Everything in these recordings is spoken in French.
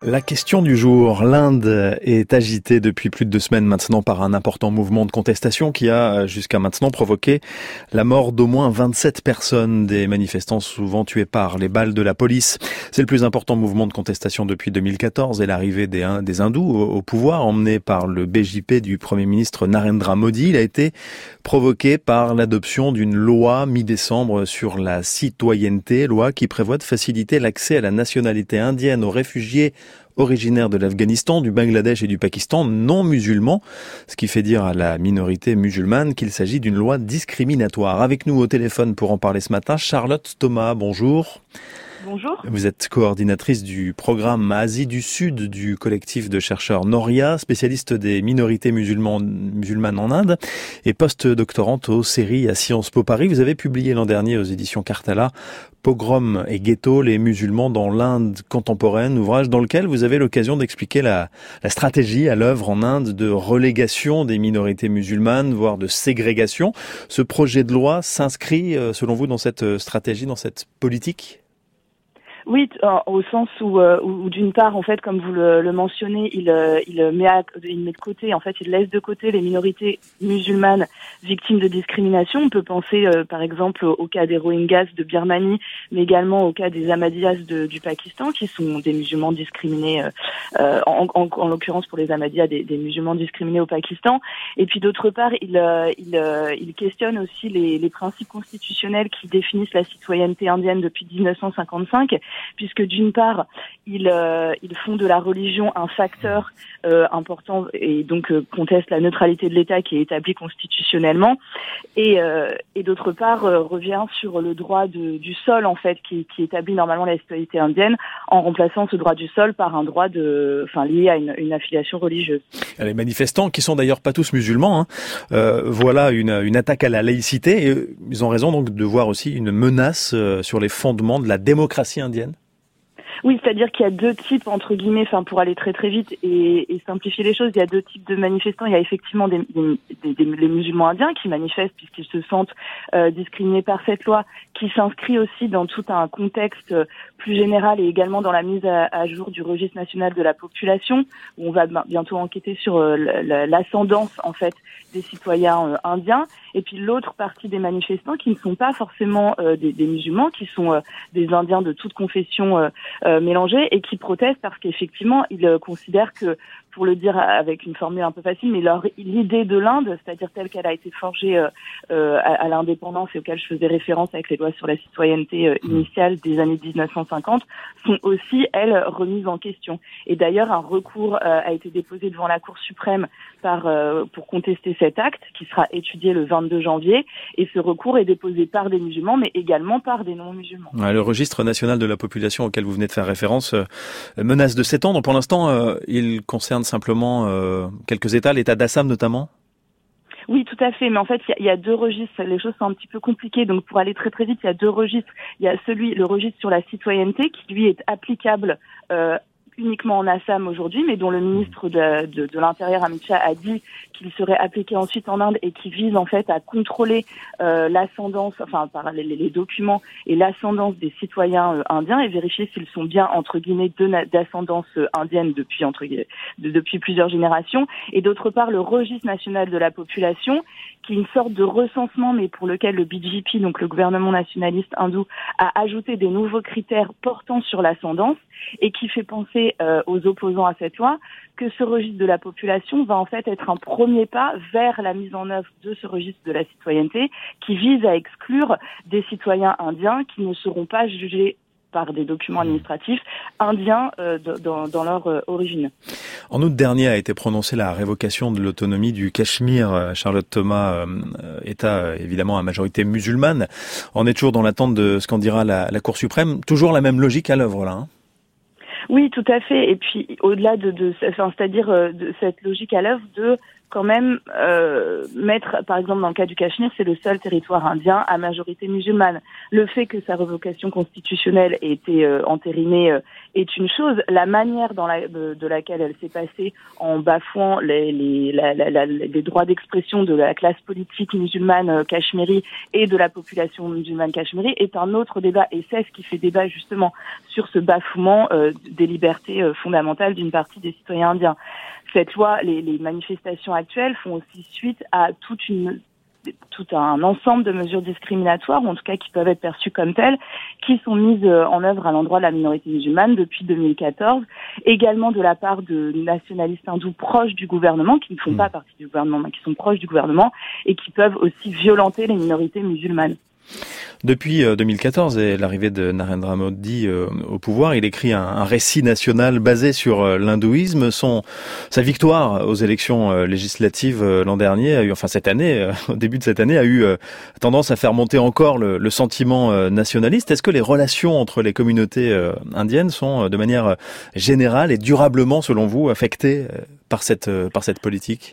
La question du jour. L'Inde est agitée depuis plus de 2 semaines maintenant par un important mouvement de contestation qui a jusqu'à maintenant provoqué la mort d'au moins 27 personnes, des manifestants souvent tués par les balles de la police. C'est le plus important mouvement de contestation depuis 2014 et l'arrivée des hindous au pouvoir, emmené par le BJP du Premier ministre Narendra Modi. Il a été provoqué par l'adoption d'une loi mi-décembre sur la citoyenneté, loi qui prévoit de faciliter l'accès à la nationalité indienne aux réfugiés originaires de l'Afghanistan, du Bangladesh et du Pakistan non musulmans, ce qui fait dire à la minorité musulmane qu'il s'agit d'une loi discriminatoire. Avec nous au téléphone pour en parler ce matin, Charlotte Thomas, bonjour. Bonjour. Vous êtes coordinatrice du programme Asie du Sud du collectif de chercheurs Noria, spécialiste des minorités musulmanes en Inde et post-doctorante au CERI à Sciences Po Paris. Vous avez publié l'an dernier aux éditions Cartala Pogrom et ghetto, les musulmans dans l'Inde contemporaine, ouvrage dans lequel vous avez l'occasion d'expliquer la stratégie à l'œuvre en Inde de relégation des minorités musulmanes, voire de ségrégation. Ce projet de loi s'inscrit, selon vous, dans cette stratégie, dans cette politique ? Oui, au sens où d'une part, en fait, comme vous le mentionnez, il met de côté, en fait, il laisse de côté les minorités musulmanes victimes de discrimination. On peut penser, par exemple, au cas des Rohingyas de Birmanie, mais également au cas des Ahmadiyas du Pakistan, qui sont des musulmans discriminés, en l'occurrence pour les Ahmadiyas, des musulmans discriminés au Pakistan. Et puis d'autre part, il questionne aussi les principes constitutionnels qui définissent la citoyenneté indienne depuis 1955. Puisque d'une part, ils font de la religion un facteur important et donc contestent la neutralité de l'État qui est établie constitutionnellement, et d'autre part revient sur le droit du sol en fait qui établit normalement la citoyenneté indienne en remplaçant ce droit du sol par un droit lié à une affiliation religieuse. Les manifestants, qui sont d'ailleurs pas tous musulmans, voilà une attaque à la laïcité, et ils ont raison donc de voir aussi une menace sur les fondements de la démocratie indienne. Oui, c'est-à-dire qu'il y a deux types, entre guillemets, pour aller très très vite et simplifier les choses, il y a deux types de manifestants. Il y a effectivement les musulmans indiens qui manifestent puisqu'ils se sentent discriminés par cette loi, qui s'inscrit aussi dans tout un contexte plus général et également dans la mise à jour du registre national de la population, où on va bientôt enquêter sur l'ascendance en fait des citoyens indiens. Et puis l'autre partie des manifestants qui ne sont pas forcément des musulmans, qui sont des Indiens de toute confession mélangée et qui protestent parce qu'effectivement ils considèrent que, pour le dire avec une formule un peu facile, mais l'idée de l'Inde, c'est-à-dire telle qu'elle a été forgée à l'indépendance et auquel je faisais référence avec les lois sur la citoyenneté initiale des années 1950, sont aussi, elles, remises en question. Et d'ailleurs, un recours a été déposé devant la Cour suprême pour contester cet acte, qui sera étudié le 22 janvier. Et ce recours est déposé par des musulmans, mais également par des non-musulmans. Ouais, le registre national de la population auquel vous venez de faire référence menace de s'étendre. Pour l'instant, il concerne simplement quelques États, l'État d'Assam notamment. Oui, tout à fait. Mais en fait, il y a deux registres. Les choses sont un petit peu compliquées. Donc, pour aller très très vite, il y a deux registres. Il y a le registre sur la citoyenneté qui, lui, est applicable uniquement en Assam aujourd'hui, mais dont le ministre de l'Intérieur, Amit Shah, a dit qu'il serait appliqué ensuite en Inde et qui vise en fait à contrôler l'ascendance, par les documents et l'ascendance des citoyens indiens et vérifier s'ils sont bien, entre guillemets, d'ascendance indienne depuis plusieurs générations. Et d'autre part, le registre national de la population, qui est une sorte de recensement, mais pour lequel le BJP, donc le gouvernement nationaliste hindou, a ajouté des nouveaux critères portant sur l'ascendance et qui fait penser aux opposants à cette loi que ce registre de la population va en fait être un premier pas vers la mise en œuvre de ce registre de la citoyenneté qui vise à exclure des citoyens indiens qui ne seront pas jugés par des documents administratifs indiens dans leur origine. En août dernier a été prononcée la révocation de l'autonomie du Cachemire. Charlotte Thomas, État évidemment à majorité musulmane. On est toujours dans l'attente de ce qu'en dira la Cour suprême. Toujours la même logique à l'œuvre là. Oui, tout à fait. Et puis au-delà c'est-à-dire de cette logique à l'œuvre de quand même mettre, par exemple dans le cas du Cachemire, c'est le seul territoire indien à majorité musulmane. Le fait que sa révocation constitutionnelle ait été entérinée est une chose. La manière de laquelle elle s'est passée en bafouant les droits d'expression de la classe politique musulmane cachemiri et de la population musulmane cachemiri est un autre débat, et c'est ce qui fait débat justement sur ce bafouement des libertés fondamentales d'une partie des citoyens indiens. Cette loi, les manifestations actuelles font aussi suite à tout un ensemble de mesures discriminatoires, ou en tout cas qui peuvent être perçues comme telles, qui sont mises en œuvre à l'endroit de la minorité musulmane depuis 2014, également de la part de nationalistes hindous proches du gouvernement, qui ne font pas partie du gouvernement, mais qui sont proches du gouvernement, et qui peuvent aussi violenter les minorités musulmanes. Depuis 2014 et l'arrivée de Narendra Modi au pouvoir, il écrit un récit national basé sur l'hindouisme. Sa victoire aux élections législatives l'an dernier, cette année, au début de cette année, a eu tendance à faire monter encore le sentiment nationaliste. Est-ce que les relations entre les communautés indiennes sont de manière générale et durablement, selon vous, affectées par cette politique ?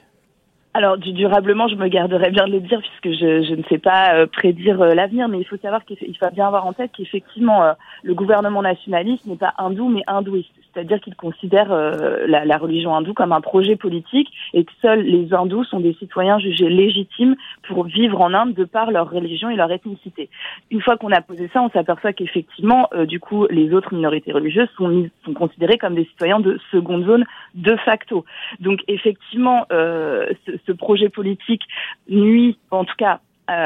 Alors, durablement, je me garderais bien de le dire puisque je ne sais pas prédire l'avenir, mais il faut savoir qu'il faut bien avoir en tête qu'effectivement, le gouvernement nationaliste n'est pas hindou, mais hindouiste. C'est-à-dire qu'il considère la religion hindoue comme un projet politique et que seuls les hindous sont des citoyens jugés légitimes pour vivre en Inde de par leur religion et leur ethnicité. Une fois qu'on a posé ça, on s'aperçoit qu'effectivement, du coup, les autres minorités religieuses sont considérées comme des citoyens de seconde zone de facto. Donc, effectivement, ce projet politique nuit, en tout cas,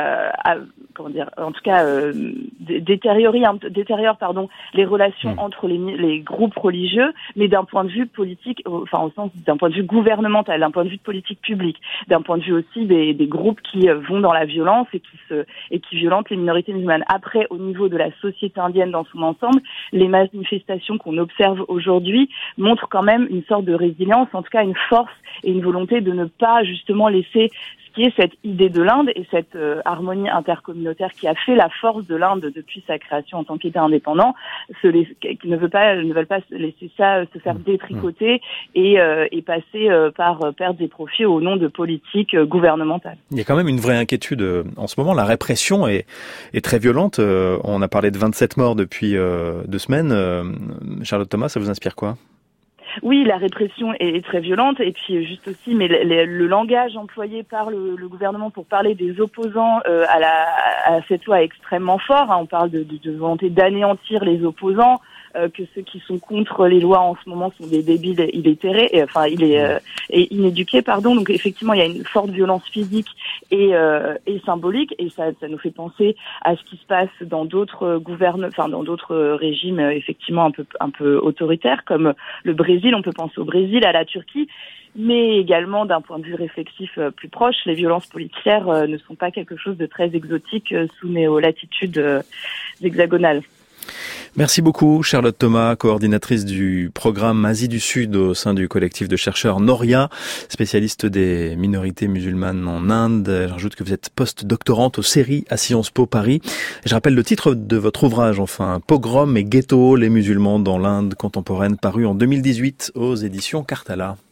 détériore les relations entre les groupes religieux, mais d'un point de vue politique, d'un point de vue gouvernemental, d'un point de vue de politique publique, d'un point de vue aussi des groupes qui vont dans la violence et qui violentent les minorités musulmanes. Après, au niveau de la société indienne dans son ensemble, les manifestations qu'on observe aujourd'hui montrent quand même une sorte de résilience, en tout cas une force et une volonté de ne pas justement laisser qui est cette idée de l'Inde et cette harmonie intercommunautaire qui a fait la force de l'Inde depuis sa création en tant qu'État indépendant, qui ne veulent pas laisser ça se faire détricoter et passer par perdre des profits au nom de politiques gouvernementales. Il y a quand même une vraie inquiétude en ce moment. La répression est très violente. On a parlé de 27 morts depuis 2 semaines. Charlotte Thomas, ça vous inspire quoi ? Oui, la répression est très violente et puis juste aussi, mais le langage employé par le gouvernement pour parler des opposants à cette loi est extrêmement fort. On parle de volonté d'anéantir les opposants, que ceux qui sont contre les lois en ce moment sont des débiles illettrés, et inéduqués, pardon. Donc effectivement, il y a une forte violence physique et symbolique, et ça nous fait penser à ce qui se passe dans d'autres dans d'autres régimes effectivement un peu autoritaires comme le Brésil. On peut penser au Brésil, à la Turquie, mais également d'un point de vue réflexif plus proche, les violences policières ne sont pas quelque chose de très exotique sous néo-latitude hexagonale. Merci beaucoup Charlotte Thomas, coordinatrice du programme Asie du Sud au sein du collectif de chercheurs Noria, spécialiste des minorités musulmanes en Inde. Je rajoute que vous êtes post-doctorante au CERI à Sciences Po Paris. Je rappelle le titre de votre ouvrage, Pogrom et ghetto, les musulmans dans l'Inde contemporaine, paru en 2018 aux éditions Cartala.